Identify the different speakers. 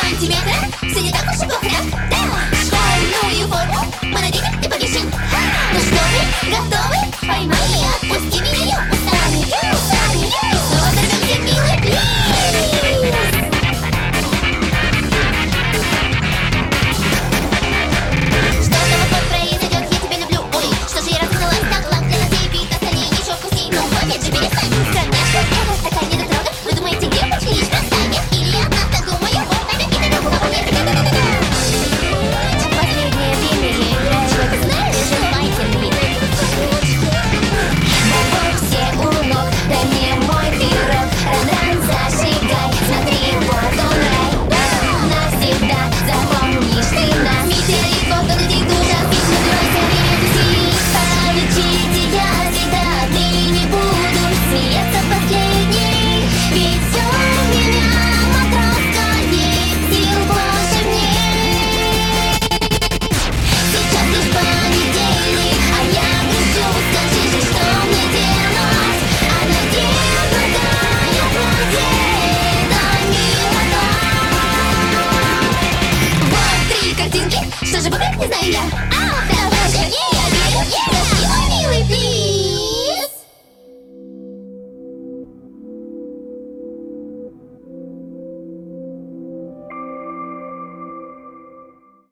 Speaker 1: сантиметра, все не так уж и плохо, да? Шальную форму мы наденем и повесим. Ну что вы, готовы? Поймай и отпусти меня, устали, устали. И снова взорвемся, милый, плиз. Что-то вот-вот произойдет, я тебя люблю. Ой, что же я раскрылась так, лак для носей, бит остальные еще вкусней. Ну, опять же, перестань. Конечно, это такая недотрога. Вы думаете, девочки лишь простая? Или я так думаю? Вот опять и так думаю. Последнее время я играю в это, знаешь, желательный. Вокруг все у ног, дай мне мой пирог. Ран-ран, зажигай, смотри, вот он рай. Навсегда запомнишь ты нас. Метеорит, вот он летит, ужас, бит, набирайся, время тусить. Полетите, я всегда отныне буду смеяться последний. Ведь все у меня матроска есть, сил больше мне. Сейчас лишь понедельник, а я грущу. Скажи же, что мне делать? А надеюсь, благая платье, это милота. Вот 3 картинки, что же выбрать, не знаю я. Давай же, я верю,